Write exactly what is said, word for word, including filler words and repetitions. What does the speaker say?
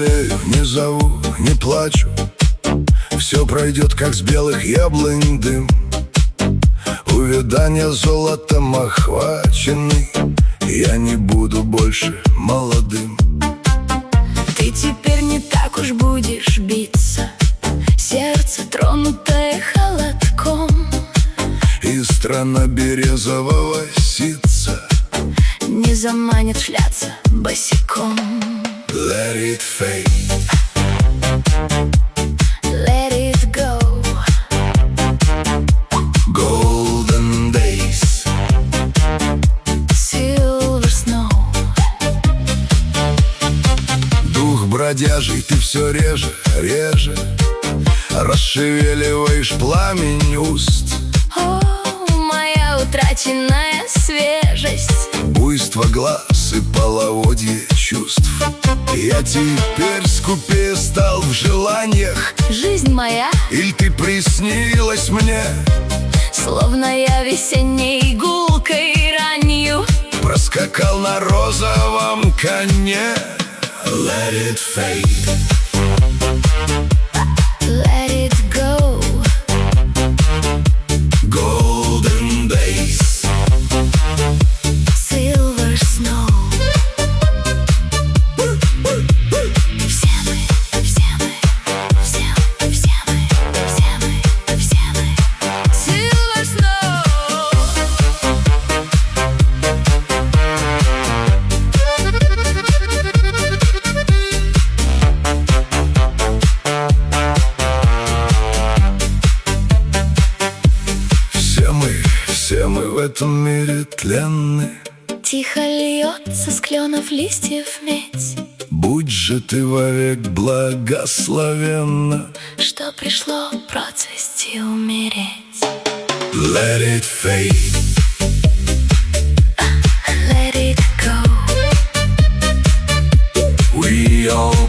жалею, не зову, не плачу. Все пройдет, как с белых яблонь дым. Увядание золотом охваченный, я не буду больше молодым. Ты теперь не так уж будешь биться, сердце тронутое холодком, и страна березового ситца не заманит шляться босиком. Let it fade. Let it go. Golden days. Silver snow. Дух бродяжий, ты все реже, реже расшевеливаешь пламень уст. О, моя утраченная свежесть, Буйство глаз и половодье чувств. Я теперь скупее стал в желаниях. жизнь моя, Иль ты приснилась мне, словно я весенней гулкой ранью, проскакал на розовом коне. Let it fade. Let it go. Golden days. Silver snow. Все мы, все мы, все мы, все мы, все мы, все мы. Silver snow. Все мы, все мы в этом мире тленны. Тихо льется с кленов листьев медь, Будь же ты вовек благословенна. что пришло процвести умереть. Let it fade. Let it go. We all